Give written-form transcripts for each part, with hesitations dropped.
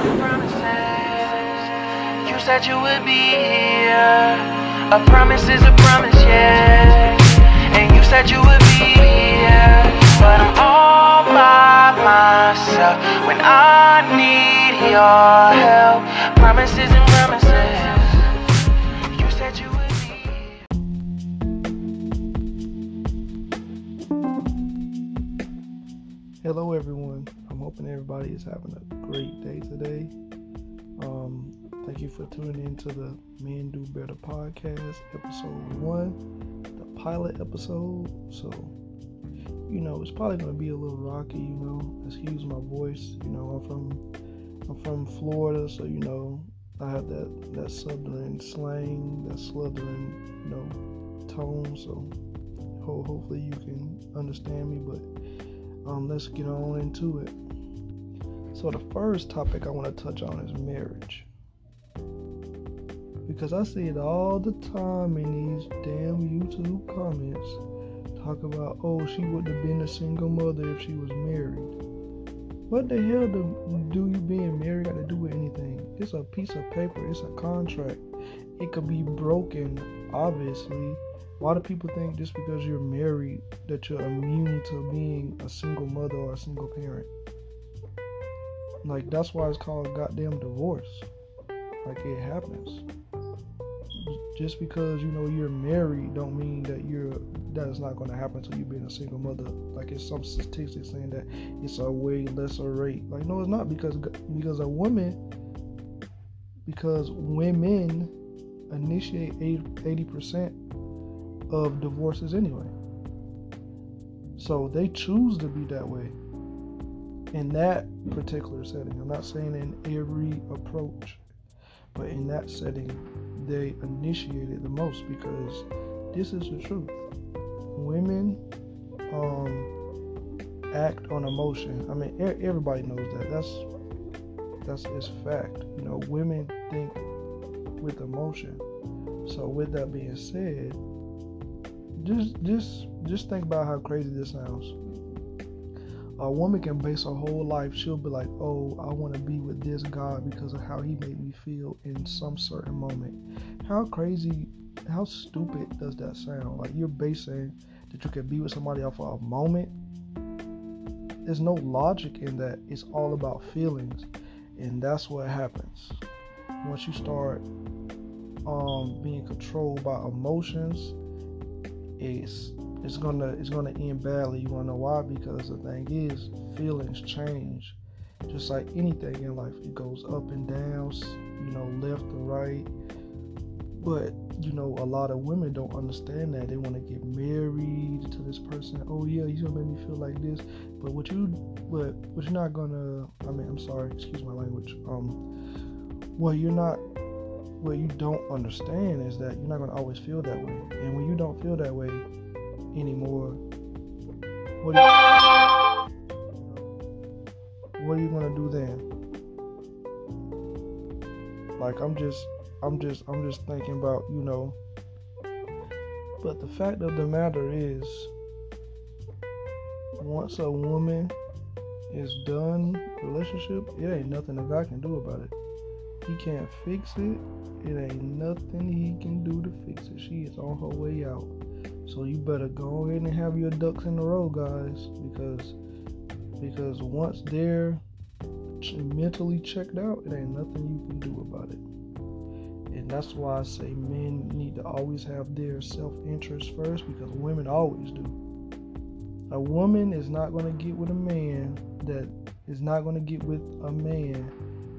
and promises. You said you would be here. A promise is a promise, yeah. And you said you would be here. But I'm all by myself when I need your help. Promises and promises. You said you would be here. Hello everyone, I'm hoping everybody is having a great day today. Thank you for tuning in to the Men Do Better podcast, episode 1, the pilot episode. So, it's probably going to be a little rocky, excuse my voice. I'm from Florida, so, I have that southern slang, that southern, tone, so hopefully you can understand me, but let's get on into it. So the first topic I want to touch on is marriage. Because I see it all the time in these damn YouTube comments. Talk about, she would have been a single mother if she was married. What the hell do you being married got to do with anything? It's a piece of paper. It's a contract. It could be broken, obviously. Why do people think just because you're married that you're immune to being a single mother or a single parent? Like, that's why it's called goddamn divorce. Like, it happens. Just because you're married don't mean that it's not going to happen to you being a single mother. Like, it's some statistics saying that it's a way lesser rate. Like, no, it's not, because women initiate 80% of divorces anyway. So they choose to be that way in that particular setting. I'm not saying in every approach, but in that setting they initiate it the most, because this is the truth. Women act on emotion. I mean, everybody knows that. That's fact. Women think with emotion. So with that being said, just think about how crazy this sounds. A woman can base her whole life, she'll be like, I want to be with this guy because of how he made me feel in some certain moment. How crazy, how stupid does that sound? Like, you're basing that you can be with somebody off of a moment. There's no logic in that. It's all about feelings. And that's what happens. Once you start being controlled by emotions, it's gonna end badly. You wanna know why? Because the thing is, feelings change. Just like anything in life, it goes up and down, left or right. But a lot of women don't understand that. They want to get married to this person. Oh yeah, he's gonna make me feel like this. But what you're not gonna. I'm sorry, excuse my language. What you don't understand is that you're not gonna always feel that way. And when you don't feel that way anymore, what are you gonna do then? Like, I'm just thinking about, But the fact of the matter is, once a woman is done relationship, it ain't nothing a guy can do about it. He can't fix it. It ain't nothing he can do to fix it. She is on her way out. So you better go ahead and have your ducks in a row, guys, because once they're mentally checked out, it ain't nothing you can do about it. And that's why I say men need to always have their self-interest first, because women always do. A woman is not going to get with a man that is not going to get with a man,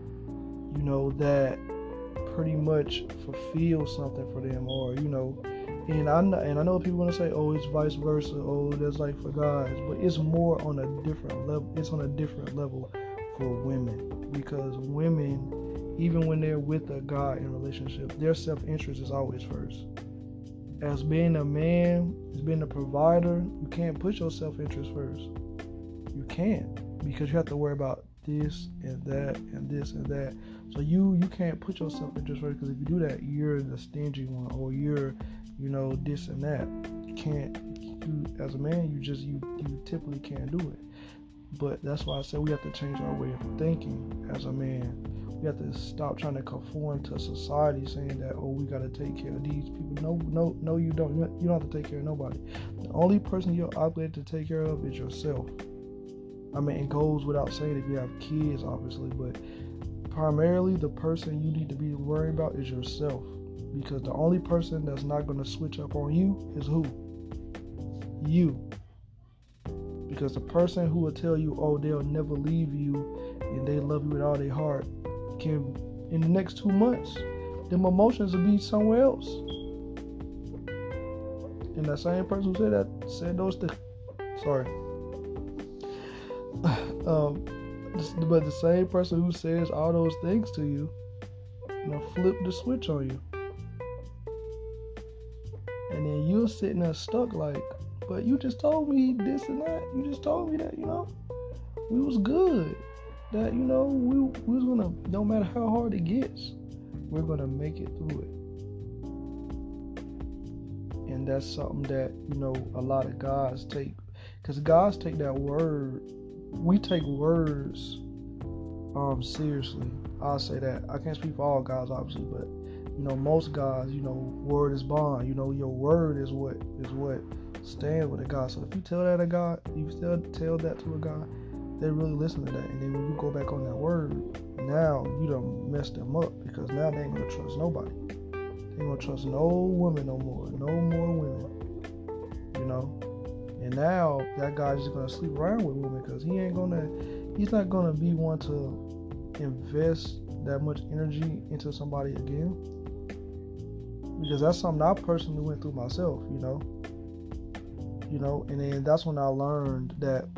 that pretty much fulfills something for them, or, and I know people want to say, it's vice versa, that's like for guys, but it's more on a different level. It's on a different level for women, because women, even when they're with a guy in a relationship, their self-interest is always first. As being a man, as being a provider, you can't put your self-interest first. You can't, because you have to worry about this and that and this and that. So you can't put your self-interest first, because if you do that, you're the stingy one, or you're, this and that. You can't. As a man, you typically can't do it. But that's why I said we have to change our way of thinking as a man. We have to stop trying to conform to society, saying that, oh, we got to take care of these people. No, you don't. You don't have to take care of nobody. The only person you're obligated to take care of is yourself. I mean, it goes without saying if you have kids, obviously, but primarily the person you need to be worrying about is yourself, because the only person that's not going to switch up on you is who? You. Because the person who will tell you, oh, they'll never leave you and they love you with all their heart, can, in the next 2 months, them emotions will be somewhere else. And that same person who said those things, but the same person who says all those things to you, flip the switch on you. And then you're sitting there stuck like, but you just told me this and that. You just told me that, we was good. That, we was gonna, no matter how hard it gets, we're gonna make it through it. And that's something that, a lot of guys take, because guys take that word, we take words seriously. I'll say that. I can't speak for all guys, obviously, but, most guys, word is bond. Your word is what stand with a guy. So if you tell that to a guy, you still tell that to a guy, they really listen to that. And then when you go back on that word, now you done messed them up, because now they ain't gonna trust nobody. They ain't gonna trust no woman no more. No more women. And now that guy's just gonna sleep around with women, because he's not gonna be one to invest that much energy into somebody again. Because that's something I personally went through myself, and then that's when I learned that,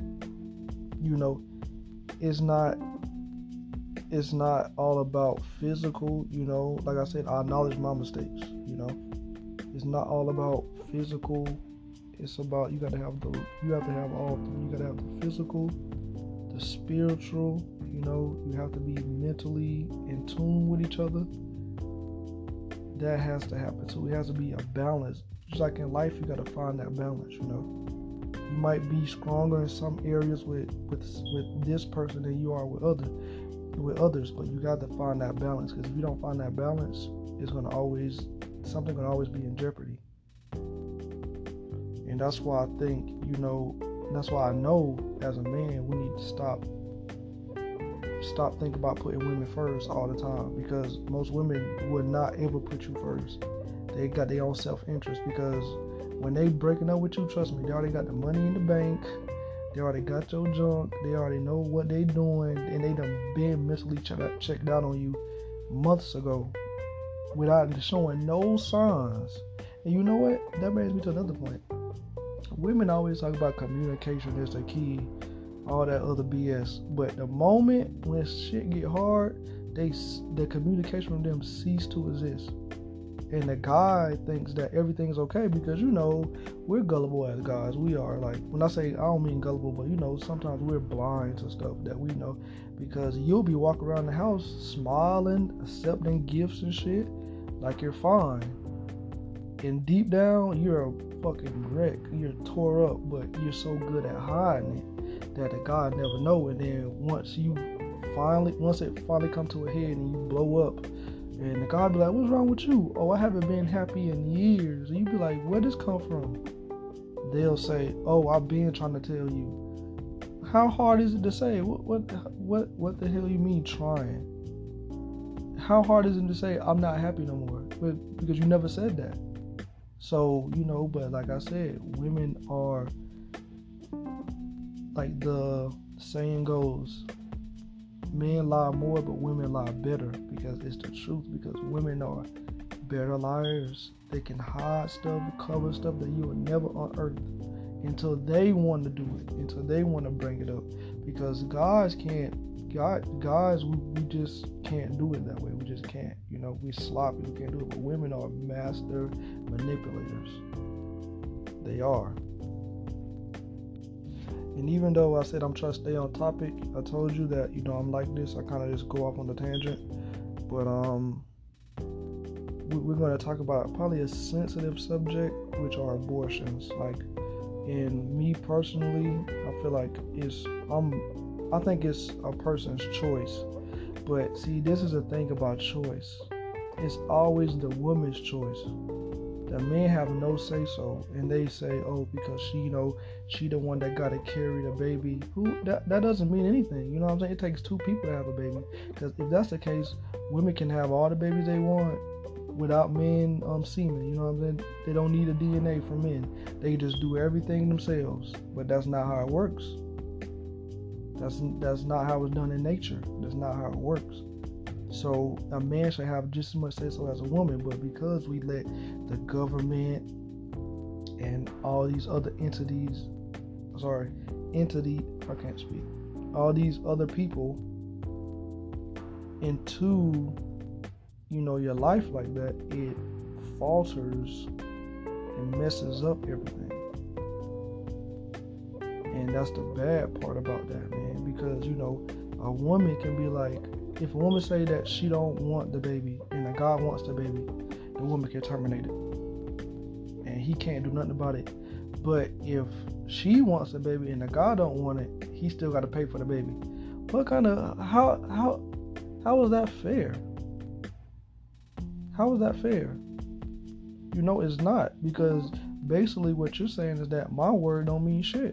it's not all about physical, like I said, I acknowledge my mistakes, it's not all about physical. It's about, you have to have all three. You got to have the physical, the spiritual, you have to be mentally in tune with each other. That has to happen. So it has to be a balance. Just like in life, you got to find that balance, You might be stronger in some areas with this person than you are with others, but you got to find that balance, because if you don't find that balance, something gonna always be in jeopardy. And that's why I think, that's why I know as a man, we need to stop thinking about putting women first all the time, because most women would not ever put you first. They got their own self-interest, because when they breaking up with you, trust me, they already got the money in the bank, they already got your junk, they already know what they doing, and they done been mentally checked out on you months ago without showing no signs. And you know what? That brings me to another point. Women always talk about communication is the key, all that other BS. But the moment when shit get hard, the communication from them cease to exist. And the guy thinks that everything's okay, because we're gullible as guys. We are, like, when I say, I don't mean gullible, but sometimes we're blind to stuff that we know, because you'll be walking around the house smiling, accepting gifts and shit like you're fine, and deep down you're a fucking wreck. You're tore up, but you're so good at hiding it that the guy never know. And then once it finally come to a head and you blow up, and the guy be like, what's wrong with you? Oh, I haven't been happy in years. And you be like, where does this come from? They'll say, oh, I've been trying to tell you. How hard is it to say? What the hell you mean trying? How hard is it to say I'm not happy no more? Because you never said that. So, but like I said, women are, like the saying goes, men lie more, but women lie better, because it's the truth. Because women are better liars. They can hide stuff, cover stuff that you will never unearth until they want to do it, until they want to bring it up. Because guys, we just can't do it that way. We just can't. We sloppy. We can't do it. But women are master manipulators. They are. And even though I said I'm trying to stay on topic, I told you that, I'm like this. I kind of just go off on the tangent. But we're going to talk about probably a sensitive subject, which are abortions. Like, and me personally, I feel like I think it's a person's choice. But see, this is the thing about choice. It's always the woman's choice. The men have no say so, and they say, oh, because she the one that gotta carry the baby. That doesn't mean anything. You know what I'm saying? It takes two people to have a baby. Because if that's the case, women can have all the babies they want without men semen. You know what I'm saying? They don't need a DNA from men. They just do everything themselves. But that's not how it works. That's not how it's done in nature. That's not how it works. So a man should have just as much say so as a woman, but because we let the government and all these other all these other people into, your life like that, it falters and messes up everything. And that's the bad part about that, man, because, a woman can be like, if a woman say that she don't want the baby and a guy wants the baby, the woman can terminate it. And he can't do nothing about it. But if she wants the baby and the guy don't want it, he still got to pay for the baby. What kind of, how is that fair? How is that fair? It's not, because basically what you're saying is that my word don't mean shit.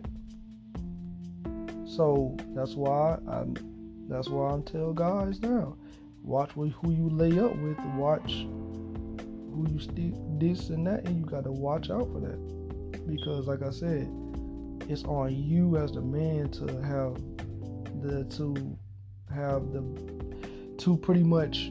So that's why I'm telling guys now, watch who you lay up with, watch who you stick this and that, and you got to watch out for that, because like I said, it's on you as the man to pretty much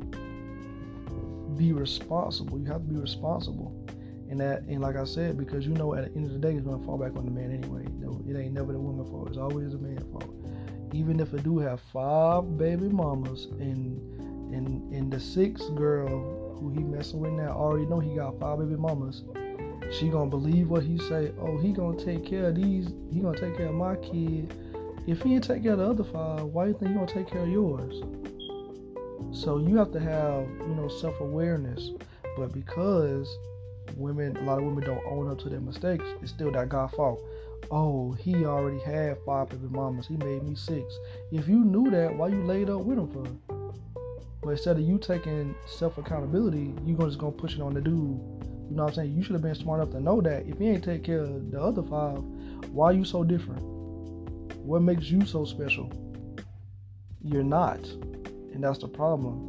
be responsible. You have to be responsible, and like I said, because at the end of the day, it's gonna fall back on the man anyway. It ain't never the woman's fault. It's always the man's fault. Even if it do have 5 baby mamas, and the 6th girl who he messing with now already know he got 5 baby mamas, she gonna believe what he say. Oh, he gonna take care of these. He gonna take care of my kid. If he didn't take care of the other 5, why do you think he gonna take care of yours? So you have to have self-awareness. But because a lot of women don't own up to their mistakes, it's still that guy's fault. Oh, he already had 5 baby mamas. He made me 6. If you knew that, why you laid up with him for? But instead of you taking self-accountability, you just gonna push it on the dude. You know what I'm saying? You should have been smart enough to know that if you ain't take care of the other 5, why are you so different? What makes you so special? You're not. And that's the problem.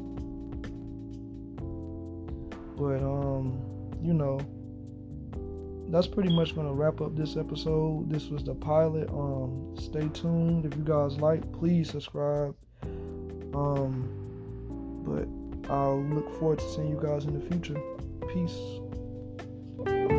But, that's pretty much going to wrap up this episode. This was the pilot. Stay tuned. If you guys like, please subscribe. But I'll look forward to seeing you guys in the future. Peace.